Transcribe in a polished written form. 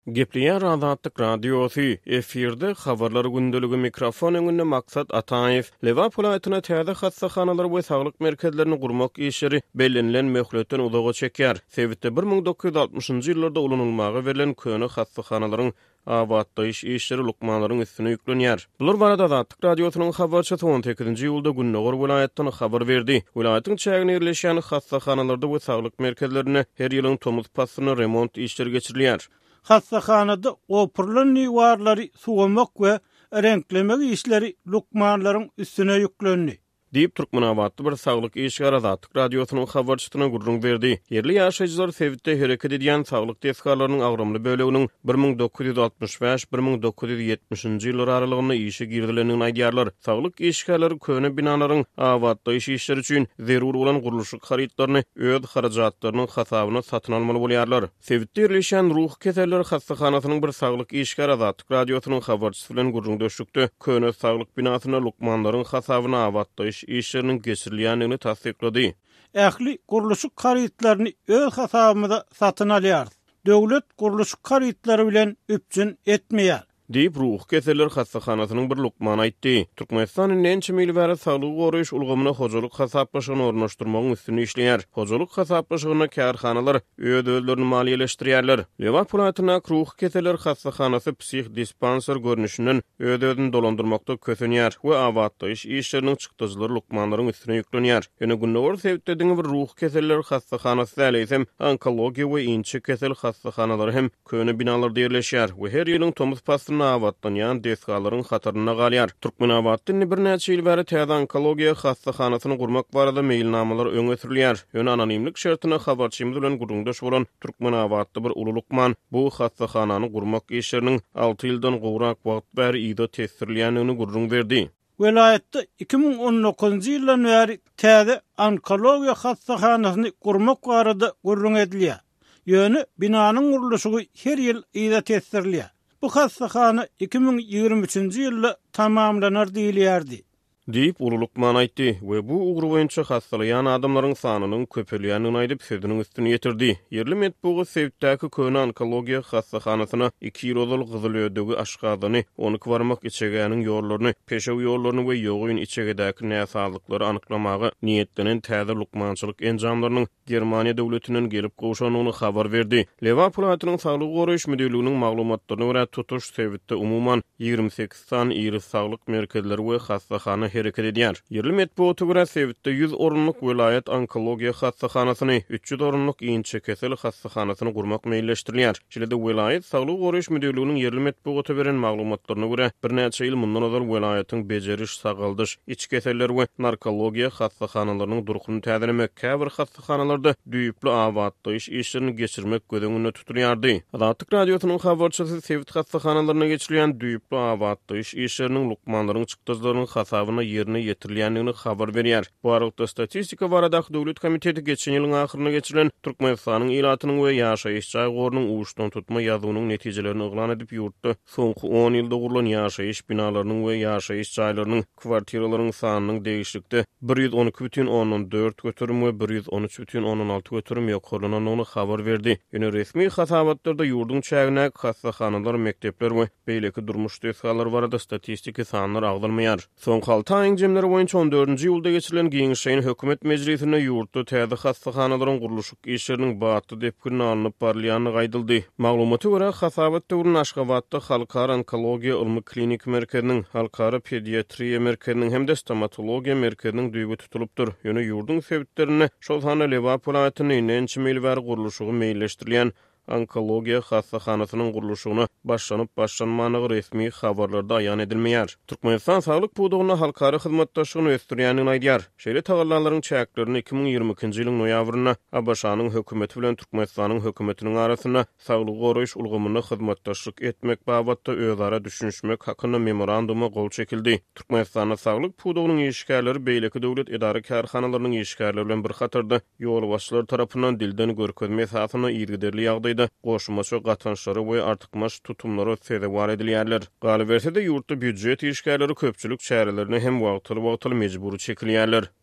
Gepliýär Azatlyk radiosu efirde habarlar gündölügi mikrofon öňünde maksat Ataev Lewap vilayatyna täze hassahanalar we saglyk merkezlerini gurmak işleri bellenlen möhletden uzaga çekýär. Sebäpde 1960-njy ýyllarda ulanylmagy verilen köne hassahanalaryň awatdaýyş işleri lukmanlaryň üstüne ýüklenýär. Bular barada Azatlyk radiosynyň habarçysy 18-nji ýylda Günnäger vilayatyndan habar berdi. Vilayatyň çägine ýerleşýän hassahanalarda we saglyk merkezlerine her ýylyň tomuz passyny remont işleri geçirilýär. Hassahanada opurlan niwarlary suwamak we renklemek işleri lukmanlaryň üstüne ýüklendi. Diýip Türkmenabatda bir saglyk işgär Azatlyk radiosynyň habarçysyna gurrun berdi. Yerli ýaşaýjylar sebäpde hereket edýän saglyk teskarlarynyň agramly böleginiň 1965-1970-njy ýyllar aralygyna işe girdilenini aýdýarlar. Saglyk işgärleri köne binalaryň awatdaýyş işleri üçin zerur bolan guruluşyk harytlaryny öz harajatlarynyň hasabyna satyn almaly bolýarlar. Sebäpde ýerleşen ruh keseller hassahanasynyň bir saglyk işgär Azatlyk radiosynyň habarçysy bilen gurrun döşükdi. Köne saglyk binasyna lukmanlaryň hasabyna awatdaýyş işlerinin geçirilýänini tasdiklady. Ähli guruluşyk harytlaryny öz hasabynda satyn alýar. Döwlet guruluşyk harytlary bilen üpçün etmeýär. Diýip ruh keseller hassahanasynyň bir lukmany aýtdy. Türkmenistanyň näçe mil bäri saglyk goraýyş ulgamyna hojalyk hasaplaşygyny ornaşdyrmagyň üstüne işleýär. Hojalyk hasaplaşygyna kärhanalar öz özlerini maliýeleşdirýärler. Lewap vilayatyna ruh keseller hassahanasy psih dispanser görnüşinden öz özüni dolandyrmakda kösenýär we awatdaýyş işleriniň çykdyjylary lukmanlaryň üstüne ýüklenýär. Ýöne Günnäger sebäpde bir ruh keseller hassahanasy äleýsem onkologiýa we inçe kesel hassahanalary hem köne binalarda ýerleşýär we her ýylyň tomuz pasyny awatlanýan deskalaryň hataryna galýar. Türkmenabatda bir näçe ýyl bäri täze onkologiýa hassahanasyny gurmak barada meýilnamalar öňe sürilýär. Ýöne anonimlik şertine habarçymyz bilen gurrundaş bolan Türkmenabatda bir ululukman bu hassahanany gurmak işleriniň 6 ýyldan gowrak wagt bäri ýyda tesirlenýänini gurrun berdi. Vilayatda 2019-njy ýyldan bäri täze onkologiýa hassahanasyny gurmak barada gurrun edilýär. Ýöne binanyň guruluşy her ýyl ýyda tesirlenýär. Bu hassahana 2023-nji ýylda tamamlanar diýilýärdi. Diýip ululukman aýtdy we bu ugru boýunça hassalyan adamlaryň sanynyň köpelýänini aýdyp sözüniň üstüne ýetirdi. Yerli medpugy sebäpdäki köne onkologiýa hassahanasyna 2 ýyl gyzyl ödegi aşgazyny, onu kwarmak içegäniň ýollaryny, peşew ýollaryny we ýogyn içegedäki näsalyklary anyklamagy niýetlenen täze lukmançylyk enjamlarynyň Germaniýa döwletinden gelip gowşanyny habar berdi. Lewap vilayatynyň saglyk goraýyş müdürlüginiň maglumatlaryna görä tutuş sebäpde umuman 28 san ýyry saglyk merkezleri we hassahana hereket edýär. Yerli medpugy görä sebäpde 100 orunluk vilayat onkologiýa hassahanasyny, 300 orunluk inçe kesel hassahanasyny gurmak meýilleşdirilýär. Şeýle-de vilayat saglyk goraýyş müdürlüginiň yerli medpugy beren maglumatlaryna görä bir näçe ýyl mundan azar vilayatyň bejeriş, sagaldyş, iç keseller we narkologiýa hassahanalarynyň durkuny täzelemek, käbir hassahanalarda düýüplü awatdaýyş işlerini geçirmek gödüňünde tutulýardy. Azatlyk radiosynyň habarçysy sebäp hassahanalarına geçirilýän düýüplü awatdaýyş işleriniň lukmanlaryň çykdyjlarynyň hasabyna ýerine ýetirilýändigini habar berýär. Bu arada statistika baradaky döwlet komiteti geçen ýylyň ahyryna geçirilen Türkmenistanyň ilatynyň we ýaşaýyş jaýgorynyň uçdan tutma ýazynyň netijelerini oglan edip ýurtda soňky 10 ýylda gurulan ýaşaýyş binalarynyň we ýaşaýyş jaýlarynyň kwartiralaryň sanynyň değişiklikde 112,4 götürüm we 113,6 götürüm ýokurlananyny habar berdi. Ýöne resmi hasabatlarda ýurdun çägine hassahanalar, mektepler we beýleki durmuş desgalar barada statistika sanlar agdalmaýar. Soňky 6 aýyň jemleri boýunça 14-nji ýylda geçirilen giňişeýin hökümet mejlisine ýurtda täze hassahanalaryň guruluşyk işleriniň batdy depkini alınıp barlýany gaýdyldy. Maglumaty görä hasabat döwrüne Aşgabatda halkara onkologiýa ilmi klinik merkeziniň, halkara pediatriýa merkeziniň hemde stomatologiýa merkeziniň düýbi tutulupdyr. Ýöne ýurdun sebäplerini şol hana Lewap vilayatynyň näçe mil bäri guruluşygy meýilleşdirilýän onkologiýa hassahanasynyň guruluşyna başlanmanyny resmi habarlarda aýan edilmeýär. Türkmenistan saglyk pudugyna halkara hyzmatdaşlygyny ösdürýänini aýdýar. Şeýle tagallanlaryň çäklerini 2022-nji ýylyň noýabryna Abaşanyň hökümeti bilen Türkmenistanyň hökümetiniň arasyna saglyk goraýyş ulgamyna hyzmatdaşlyk etmek babatda özara düşünişmek hakyna memoranduma gol çekildi. Türkmenistanyň saglyk pudugynyň işgärleri beýleki döwlet edara kärhanalarynyň işgärleri bilen bir hatarda ýol başçylary tarapyndan dilden görkezme esasyna ýergiderli ýagdaýda goşmaçy gatnaşlary we artykmaş tutumlary sebäp edilýärler. Galy berse-de ýurtda büdjet işgärleri köpçülik çärelerini hem wagtly mejburi çekilýärler.